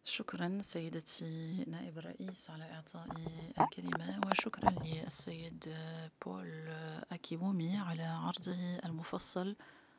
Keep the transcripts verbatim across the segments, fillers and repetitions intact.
شكرا سيدتي نائب الرئيس على إعطائي الكلمة، وشكرا للسيد بول أكيومي على عرضه المفصل.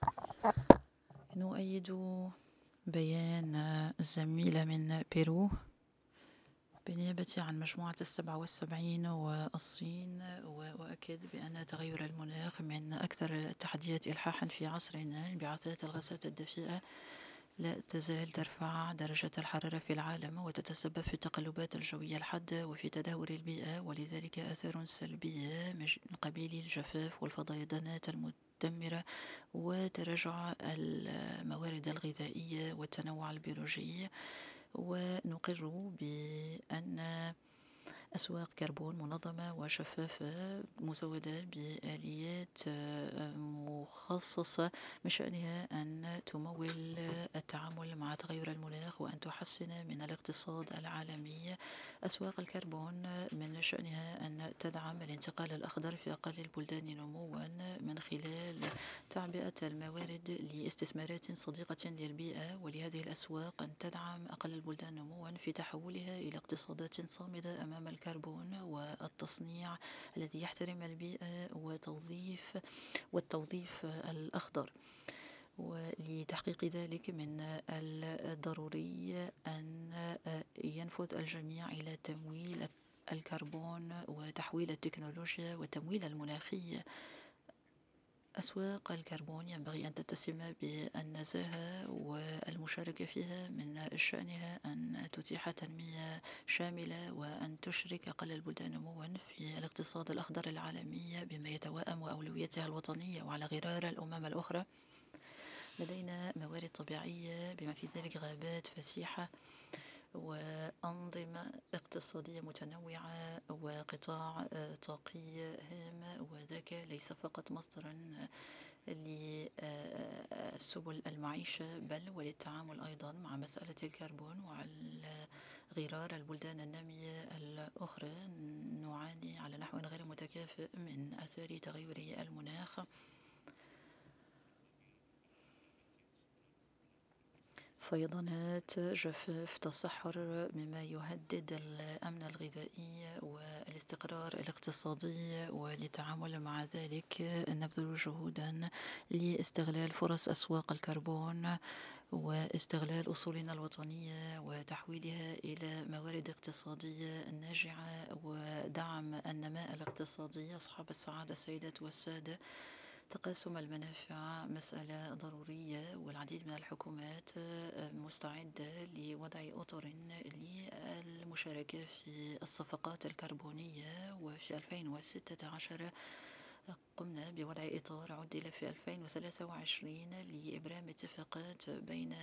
نؤيد بيان الزميلة من بيرو بالنيابة عن مجموعة السبعة والسبعين والصين، وأؤكد بأن تغير المناخ من أكثر التحديات إلحاحا في عصرنا. انبعاثات الغازات الدفيئة لا تزال ترفع درجة الحرارة في العالم وتتسبب في التقلبات الجوية الحادة وفي تدهور البيئة، ولذلك آثار سلبية من قبيل الجفاف والفيضانات المدمرة وتراجع الموارد الغذائية والتنوع البيولوجي. ونقر بأن أسواق كربون منظمة وشفافة مزودة بآليات مخصصة من شأنها أن تمول التعامل مع تغير المناخ وأن تحسن من الاقتصاد العالمي. أسواق الكربون من شأنها أن تدعم الانتقال الأخضر في أقل البلدان نموا من خلال تعبئة الموارد لاستثمارات صديقة للبيئة، ولهذه الأسواق أن تدعم أقل البلدان نموا في تحولها إلى اقتصادات صامدة أمام الكربون والتصنيع الذي يحترم البيئة وتوظيف والتوظيف الأخضر. ولتحقيق ذلك من الضروري أن ينفذ الجميع إلى تمويل الكربون وتحويل التكنولوجيا والتمويل المناخي. أسواق الكربون ينبغي أن تتسم بالنزاهة، والمشاركة فيها من شأنها أن تتيح تنمية شاملة وأن تشرك أقل البلدان نموا في الاقتصاد الأخضر العالمي بما يتوائم وأولوياتها الوطنية. وعلى غرار الأمم الأخرى لدينا موارد طبيعية بما في ذلك غابات فسيحة وأنظمة اقتصادية متنوعة وقطاع طاقي هام، وذاك ليس فقط مصدرا لسبل المعيشة بل وللتعامل أيضا مع مسألة الكربون. وعلى غرار البلدان النامية الأخرى نعاني على نحو غير متكافئ من آثار تغير المناخ. فيضانات، جفاف، تصحر، مما يهدد الأمن الغذائي والاستقرار الاقتصادي. وللتعامل مع ذلك نبذل جهودا لاستغلال فرص أسواق الكربون واستغلال أصولنا الوطنية وتحويلها إلى موارد اقتصادية ناجعة ودعم النماء الاقتصادي. أصحاب السعادة السيدات والسادة، تقاسم المنافع مسألة ضرورية، والعديد من الحكومات مستعدة لوضع أطر للمشاركة في الصفقات الكربونية. وفي ألفين وستة عشر قمنا بوضع إطار عدل في ألفين وثلاثة وعشرين لإبرام اتفاقات بين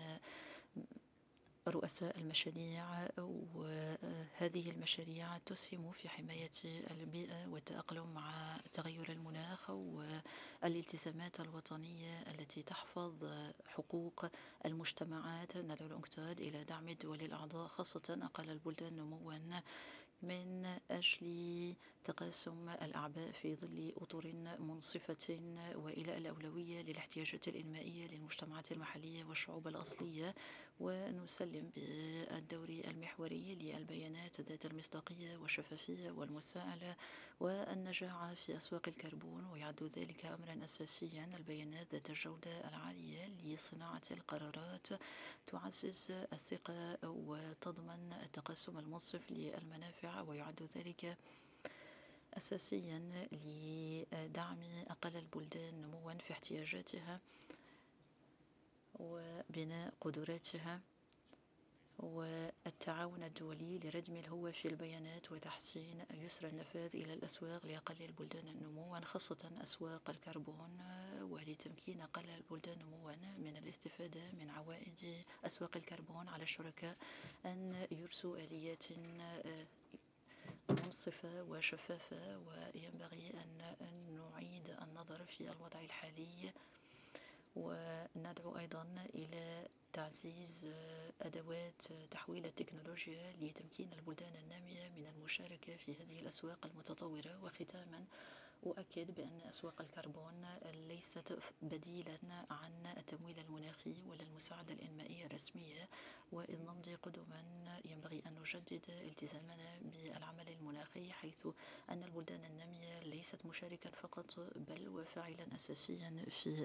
رؤساء المشاريع، وهذه المشاريع تسهم في حماية البيئة والتأقلم مع تغير المناخ والالتزامات الوطنية التي تحفظ حقوق المجتمعات. ندعو الأنكتاد إلى دعم الدول الأعضاء خاصة أقل البلدان نموا من أجل تقاسم الأعباء في ظل أطر منصفة وإلى الأولوية للاحتياجات الإنمائية للمجتمعات المحلية والشعوب الأصلية. ونسلم بالدور المحوري للبيانات ذات المصداقية والشفافية والمساءلة والنجاعة في أسواق الكربون، ويعد ذلك أمرا أساسيا. البيانات ذات الجودة العالية لصناعة القرارات تعزز الثقة وتضمن التقسم المنصف للمنافع، ويعد ذلك أساسيا لدعم أقل البلدان نموا في احتياجاتها وبناء قدراتها، والتعاون الدولي لردم الهوة في البيانات وتحسين يسر النفاذ إلى الأسواق لأقل البلدان نموا خاصة أسواق الكربون، ولتمكين أقل البلدان نموا من الاستفادة من عوائد أسواق الكربون. على الشركاء أن يرسوا آليات منصفة وشفافة، وينبغي أن نعيد النظر في الوضع الحالي. وندعو أيضا إلى تعزيز أدوات تحويل التكنولوجيا لتمكين البلدان النامية من المشاركة في هذه الأسواق المتطورة. وختاما أؤكد بأن أسواق الكربون ليست بديلا عن التمويل المناخي ولا المساعدة الإنمائية الرسمية، وإذ نمضي قدما ينبغي أن نجدد التزامنا بالعمل المناخي، حيث أن البلدان النامية ليست مشاركا فقط بل وفاعلا أساسيا في